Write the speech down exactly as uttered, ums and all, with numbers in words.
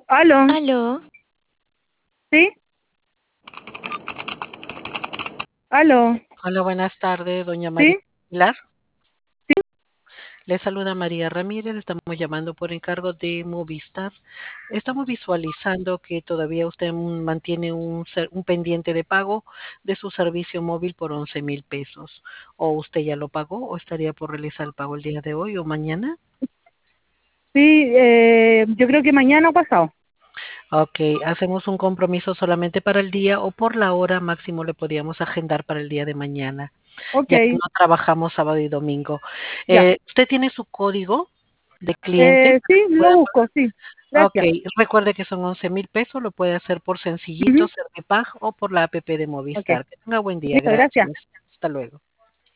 Aló, Aló, ¿sí? Aló, Hola, buenas tardes, doña María ¿sí? Pilar. ¿Sí? Le saluda María Ramírez, estamos llamando por encargo de Movistar. Estamos visualizando que todavía usted mm, mantiene un, ser- un pendiente de pago de su servicio móvil por once mil pesos. ¿O usted ya lo pagó o estaría por realizar el pago el día de hoy o mañana? Sí, eh, yo creo que mañana o pasado. Ok, hacemos un compromiso solamente para el día o por la hora máximo le podríamos agendar para el día de mañana, Ok, ya que no trabajamos sábado y domingo. ya. Eh, ¿usted tiene su código de cliente Eh, para sí, que lo pueda busco, sí. pagar? Ok, Gracias. recuerde que son once mil pesos, lo puede hacer por Sencillito, Ujú. Servipag o por la app de Ok, Movistar. Que tenga buen día, listo, gracias. gracias. Hasta luego.